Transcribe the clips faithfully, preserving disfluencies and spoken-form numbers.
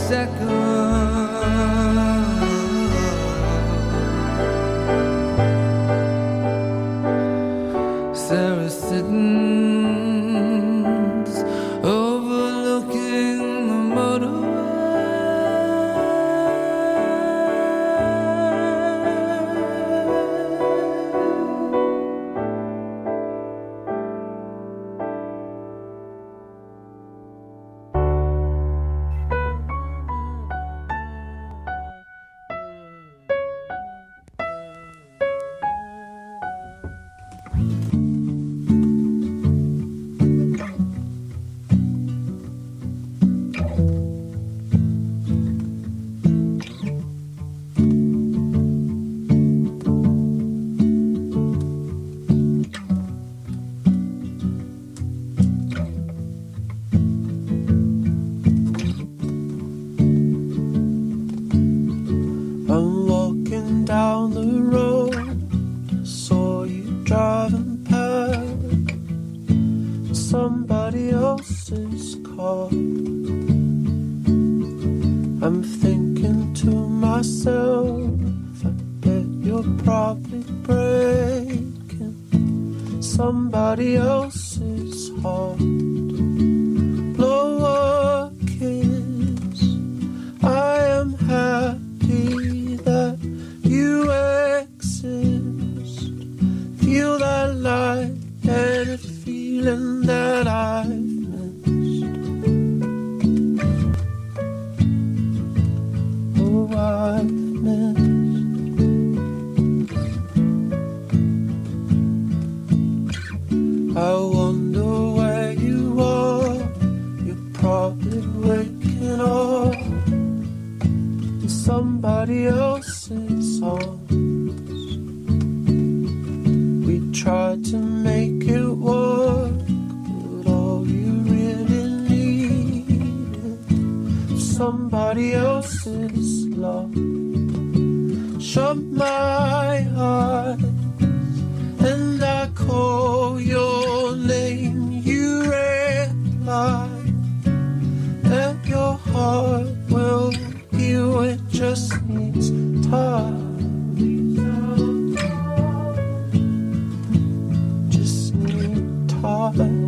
Sarah sits overlooking the motorway. I'm walking down the road, saw you driving past somebody else's car. I'm thinking to myself, I bet you're probably breaking somebody else's heart. Blow a kiss, I am happy that you exist. Feel that light and a feeling that I've missed. Oh, I've missed. I wonder where you are. You're probably waking up in somebody else's arms. We tried to make it work, but all you really needed was somebody else's love. Shut my eyes and I call your name. You realize that your heart will heal, it just needs time. Just need time.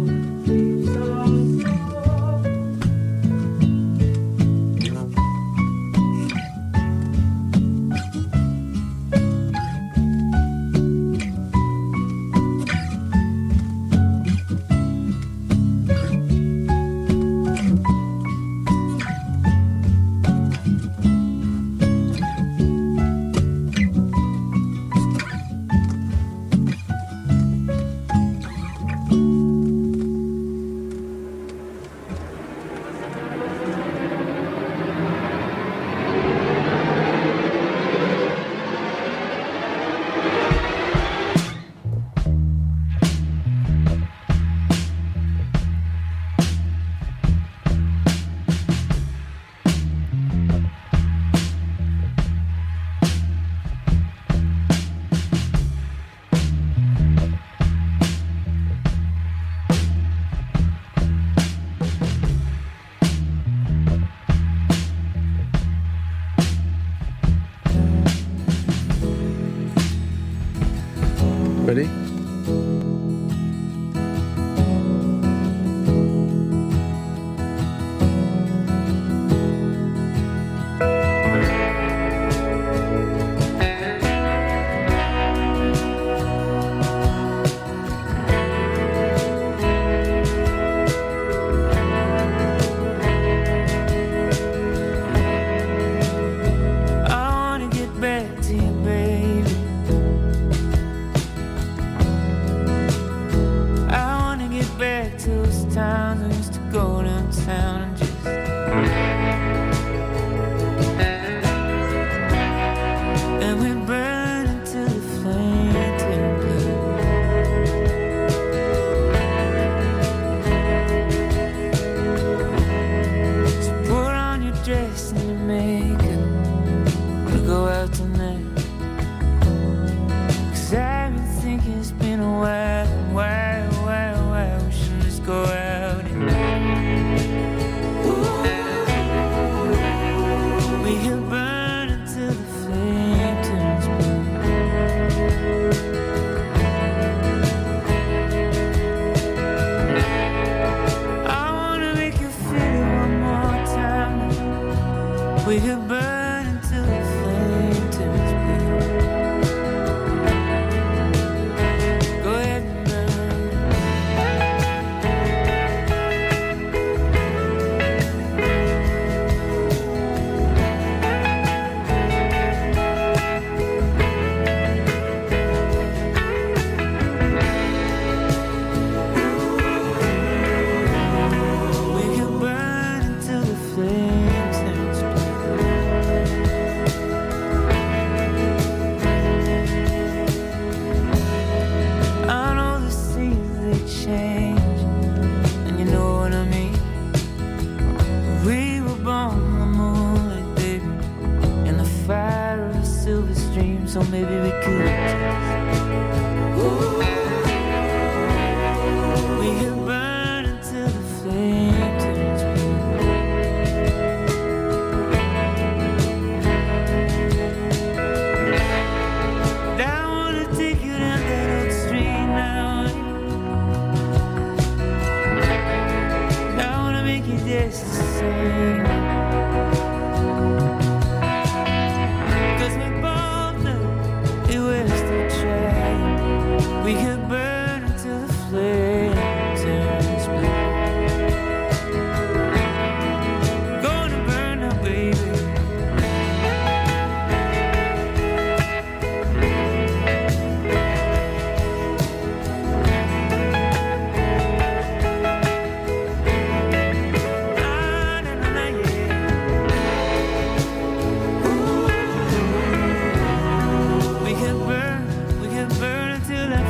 We could burn until the flame turns blue. Go ahead and so maybe we could just, we could burn until the flame turns blue. And I wanna take you down that old street now. And I wanna make you dance the same. We could burn until the flame turns blue. Gonna burn up, baby. Na, na, na, na, yeah. Ooh. We could burn, we could burn until that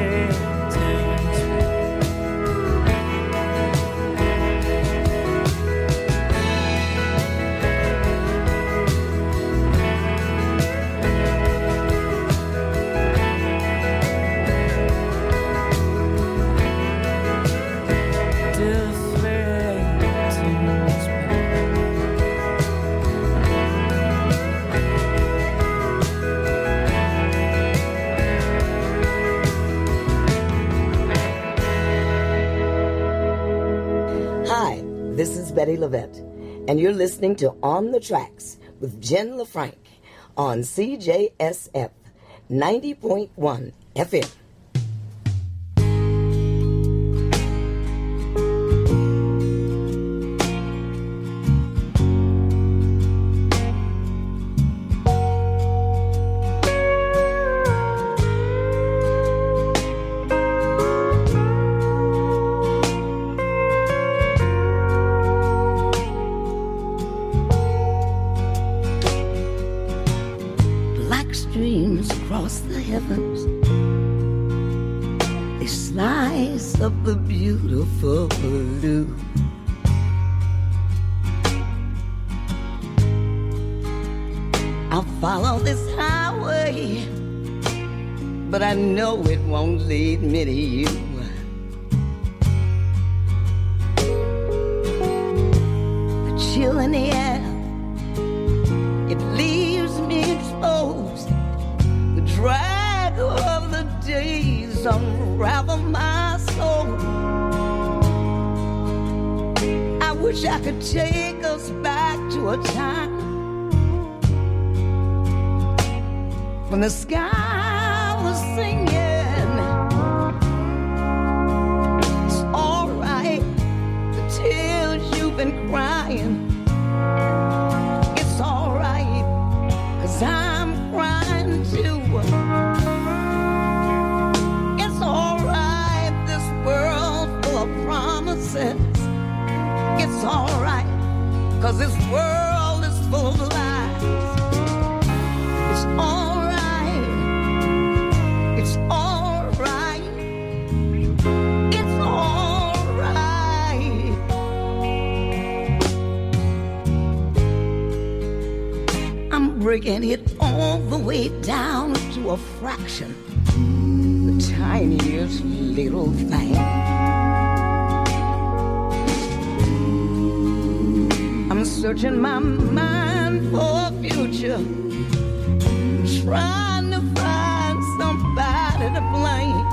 This is Betty Levette, and you're listening to On the Tracks with Jen LaFranc on C J S F ninety point one F M. Of the beautiful blue. I'll follow this highway, but I know it won't lead me to you. The chill in the air, it leaves me exposed. The drag of the days unravel my soul. I wish I could take us back to a time when the sky was singing. It's alright, the tears you've been crying. It's alright, 'cause I'm crying too. It's alright, this world full of promises. It's alright, 'cause this world is full of lies. It's alright, it's alright, it's alright. I'm breaking it all the way down to a fraction, the tiniest little thing. I'm searching my mind for a future, trying to find somebody to blame.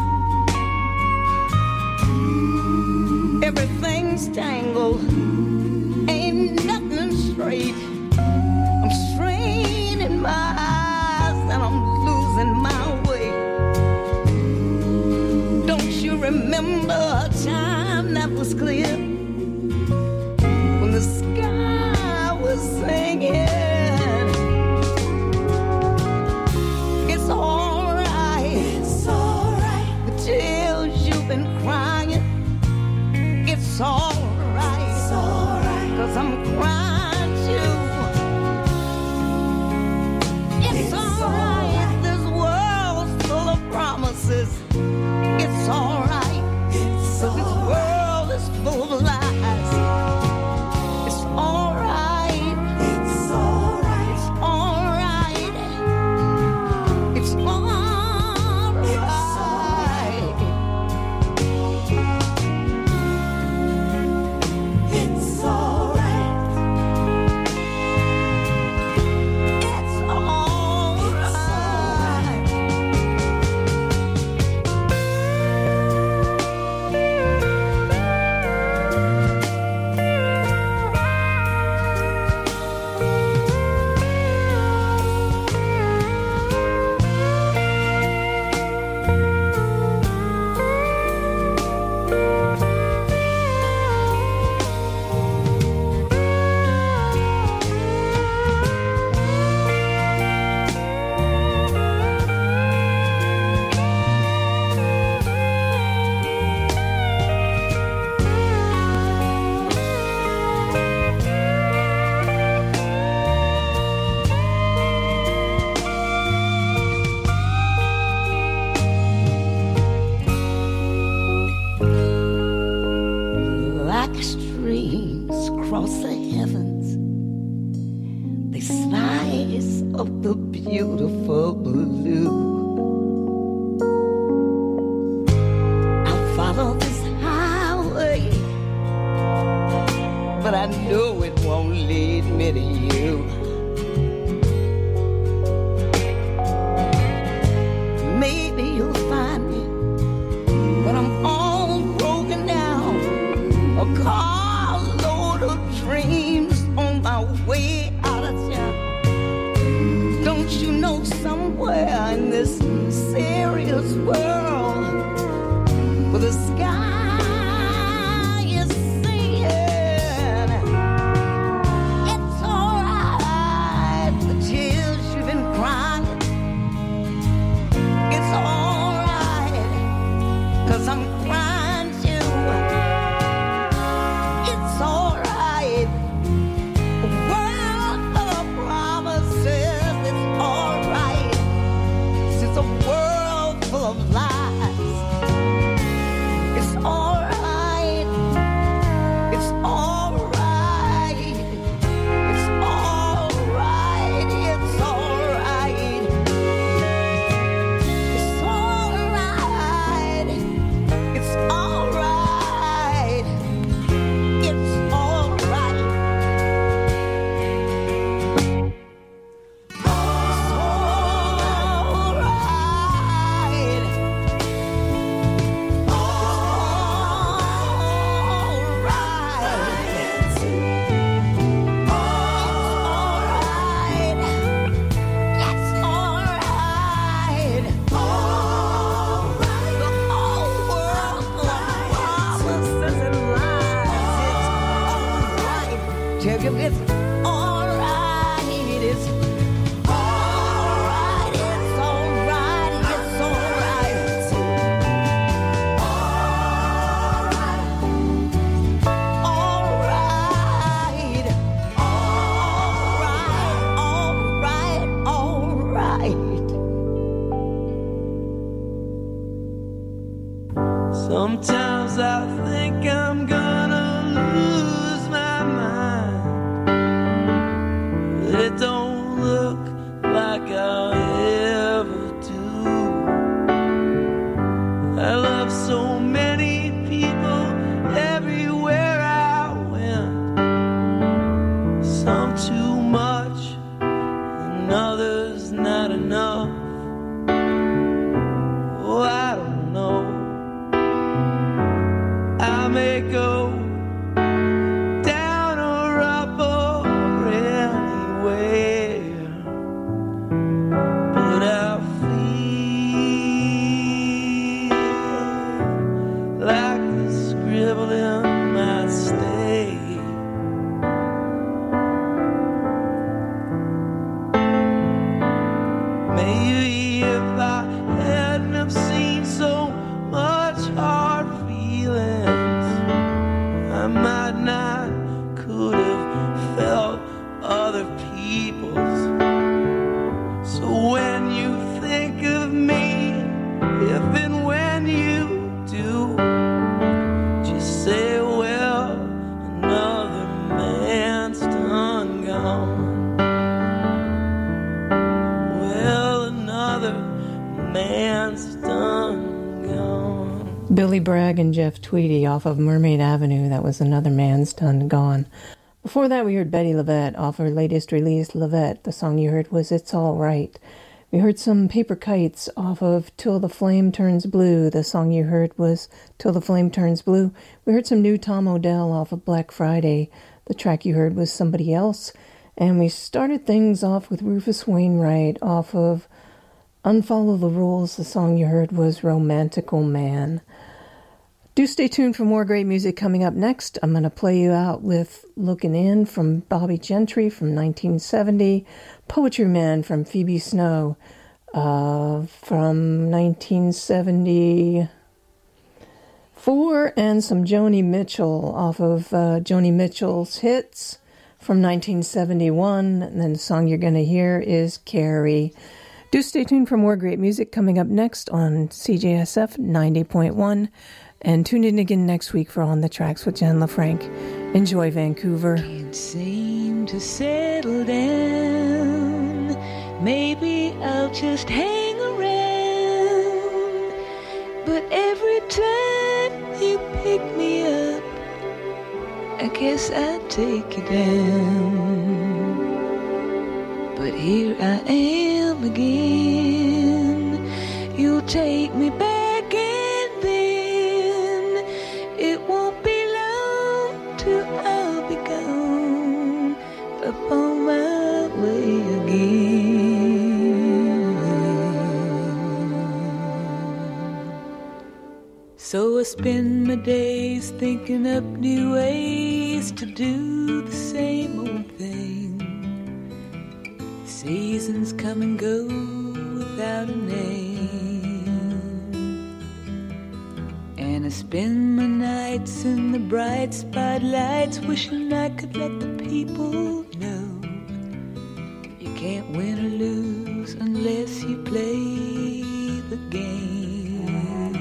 Everything's tangled, ain't nothing straight. I'm crying too. It's alright, this world's full of promises. It's alright, so this world is full of lies. It's alright, it's alright, it's alright, it's alright, it's alright, it's alright. Like streams cross the heavens, they slice of the beautiful blue. I'll follow this highway, but I know it won't lead me to you. Maybe you'll find me when I'm all broken down, a carload of dreams on my way out of town. Don't you know somewhere in this serious world where the sky is singing, it's alright, the tears you've been crying, it's alright, 'cause I'm crying too. It's alright. A world full of promises. It's alright. It's a world full of lies. It's alright. It's alright. It's alright. It's alright. It's alright. It's alright. It's alright. It's alright. It's alright. The whole world full of promises and lies. It's alright. Tell you it's alright. It's alright. It's alright. It's alright. Alright. Alright. Alright. Alright. Sometimes I think I'm gonna lose my mind, but it don't look like I'll ever do. I love so many people everywhere I went, some too much and others not enough. Oh, I don't know. I may go down or up or anywhere, but I feel like the scribbling might stay. peoples. So when you think of me, if and when you do, just say, well, another man's done gone. Well, another man's done gone. Billy Bragg and Jeff Tweedy off of Mermaid Avenue. That was Another Man's Done Gone. Before that, we heard Betty LaVette off her latest release, LaVette. The song you heard was It's All Right. We heard some Paper Kites off of Till the Flame Turns Blue. The song you heard was Till the Flame Turns Blue. We heard some new Tom Odell off of Black Friday. The track you heard was Somebody Else. And we started things off with Rufus Wainwright off of Unfollow the Rules. The song you heard was Romantical Man. Do stay tuned for more great music coming up next. I'm going to play you out with Looking In from Bobby Gentry from nineteen seventy, Poetry Man from Phoebe Snow uh, from nineteen seventy-four, and some Joni Mitchell off of uh, Joni Mitchell's hits from nineteen seventy-one. And then the song you're going to hear is Carrie. Do stay tuned for more great music coming up next on C J S F ninety point one. And tune in again next week for On the Tracks with Jen LaFranc. Enjoy, Vancouver. Can't seem to settle down. Maybe I'll just hang around. But every time you pick me up, I guess I'll take you down. But here I am again. You'll take me back. On my way again. So I spend my days thinking up new ways to do the same old thing. Seasons come and go without a name. And I spend my nights in the bright spotlights, wishing I could let the people know you can't win or lose unless you play the game.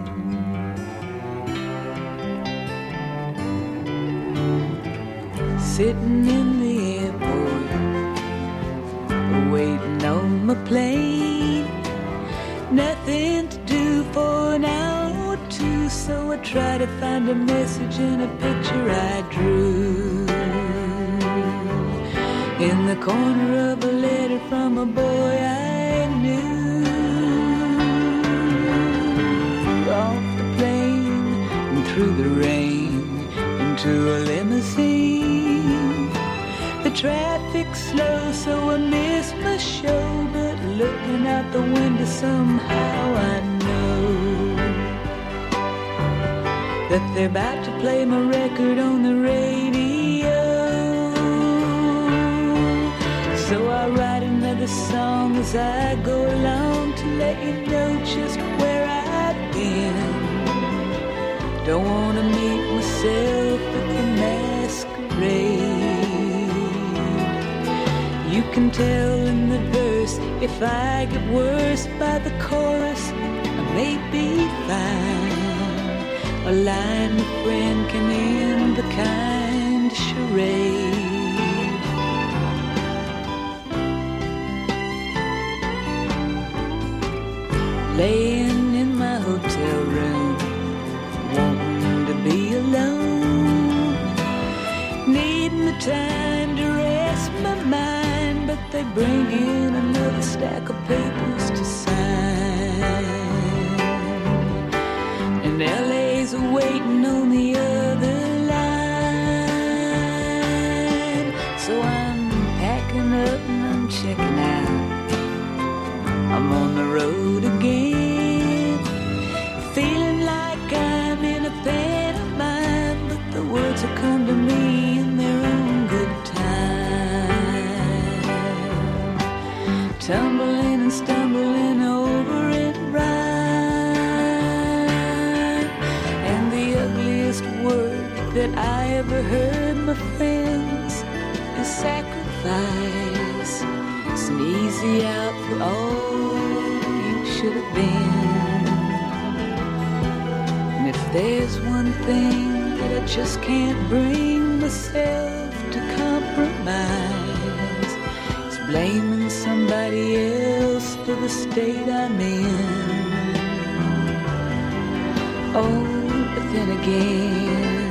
Sitting in the airport, waiting on my plane, nothing to do for an hour or two, so I try to find a message in a picture I drew. In the corner of a letter from a boy I knew. Off the plane and through the rain into a limousine. The traffic's slow, so I miss my show, but looking out the window somehow I know that they're about to play my record on the radio. So I write another song as I go along to let you know just where I've been. Don't wanna meet myself at the masquerade. You can tell in the verse if I get worse by the chorus, I may be fine. A line a friend can end the kind of charade. Laying in my hotel room, wanting to be alone, needing the time to rest my mind, but they bring in another stack of papers to sign, and L A's waiting on the other line. So I'm packing up and I'm checking out. I'm on the road again, feeling like I'm in a pantomime, but the words will come to me in their own good time. Tumbling and stumbling over it right, and the ugliest word that I ever heard, my friends, is sacrifice. an easy out for all you should have been. And if there's one thing that I just can't bring myself to compromise, it's blaming somebody else for the state I'm in. Oh, but then again,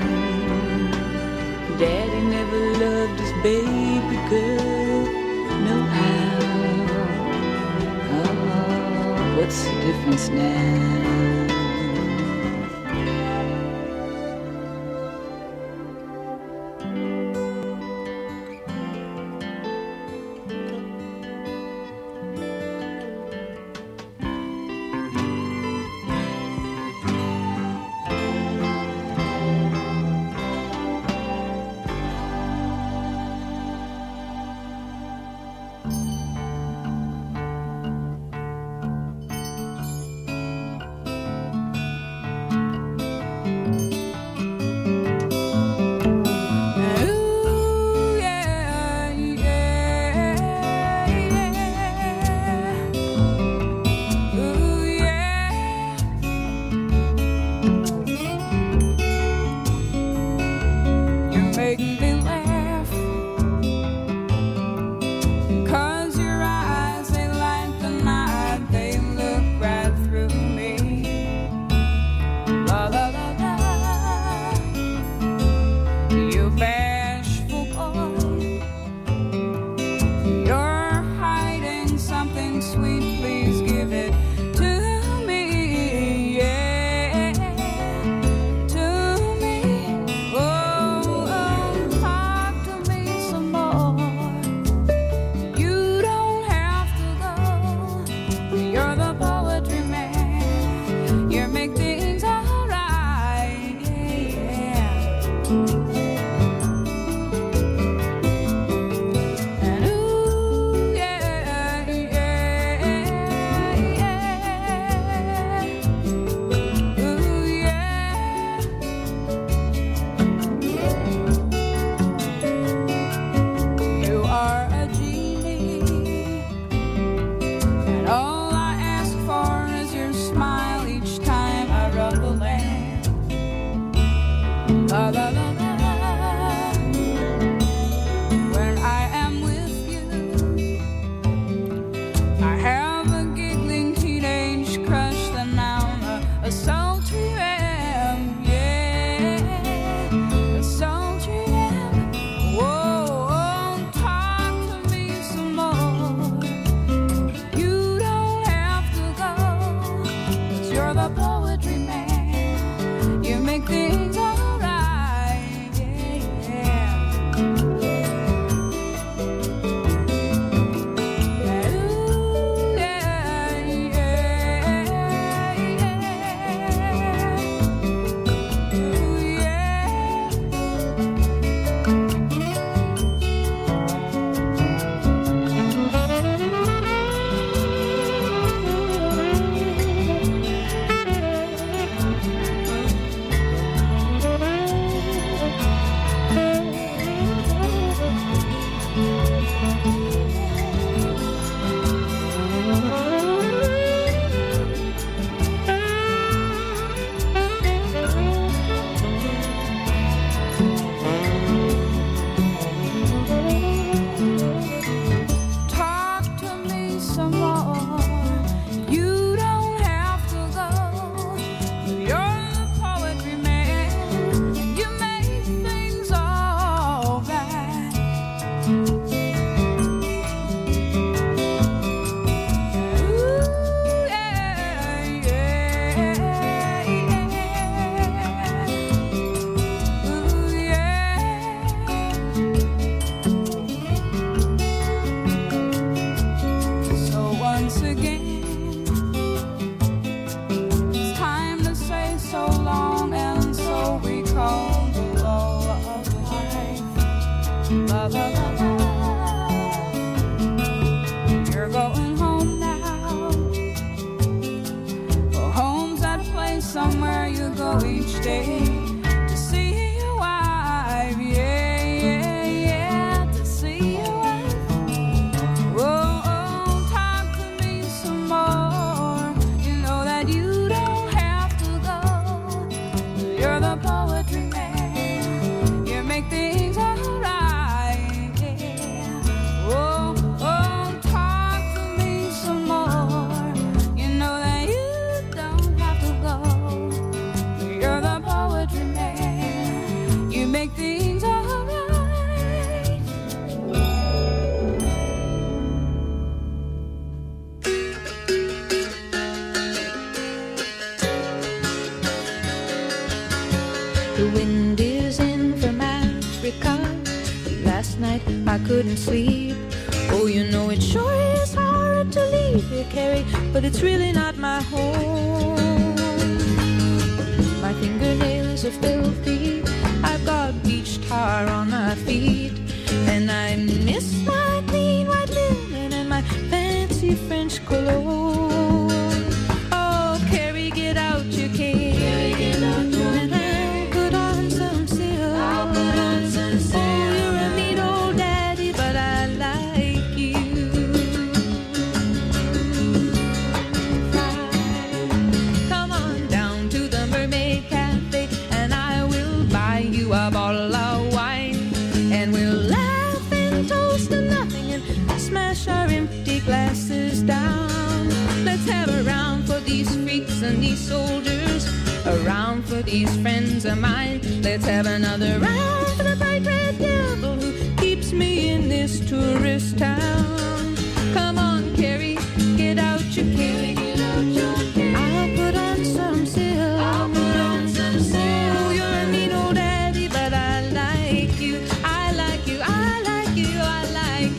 Daddy never loved his baby girl, no how. Oh, what's the difference now? Make me laugh, 'cause couldn't sleep. Oh, you know it sure is hard to leave here, Carrie, but it's really not my home. My fingernails are filthy, I've got beach tar on my feet, and I miss my clean white linen and my fancy French cologne. Oh, Carrie, get out your cane, Carrie, get out your and I'll put on some silk. I'll put on some silk. Oh, you're a mean old daddy, but I like you. Come on down to the Mermaid Cafe, and I will buy you a bottle of wine, and we'll laugh and toast to nothing and smash our empty glasses down. Let's have a round for these freaks and these soldiers, a round for these friends of mine. Let's have another round for the bright red devil who keeps me in this tourist town. Come on, Carrie, get out your cane. I'll put on some silk. I'll put on some silk. Oh, you're a mean old daddy, but I like you. I like you. I like you. I like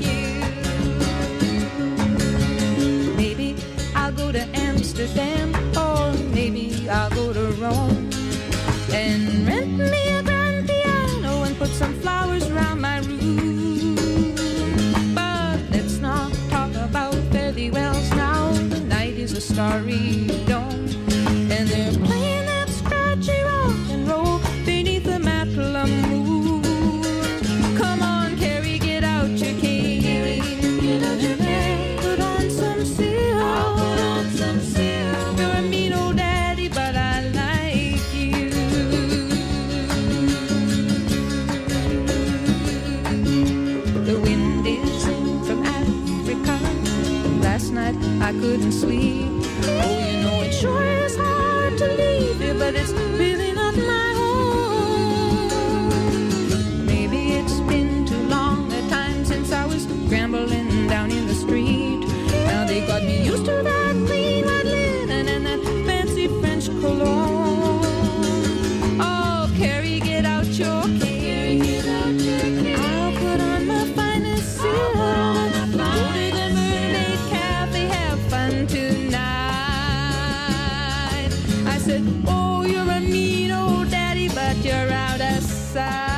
you. Maybe I'll go to Amsterdam, or maybe I'll go to Rome and rent me a grand piano and put some flowers around my room. But let's not talk about fairy wells now. The night is a starry dome, and they're playing that scratchy rock and roll beneath the Matla moon. Come on, Carrie, get out your cane. Get out your cane. Put on some silk. I'll put on some silk. You're a mean old daddy, but I like you. The wind is from Africa. Last night I couldn't sleep. Oh, you know it sure is hard to leave here, but it's really not my home. Maybe it's been too long a time since I was scrambling down in the street. Now they got me used to that clean white linen and that fancy French cologne. Oh, Carrie, get out your cane. I'll put on my finest silk. Go to the Mermaid Cafe, have fun tonight. I said, oh, you're a mean old daddy, but you're out of sight.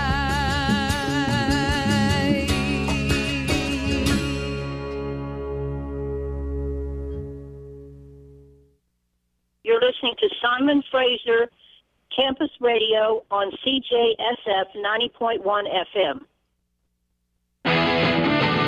You're listening to Simon Fraser Campus Radio on C J S F ninety point one F M.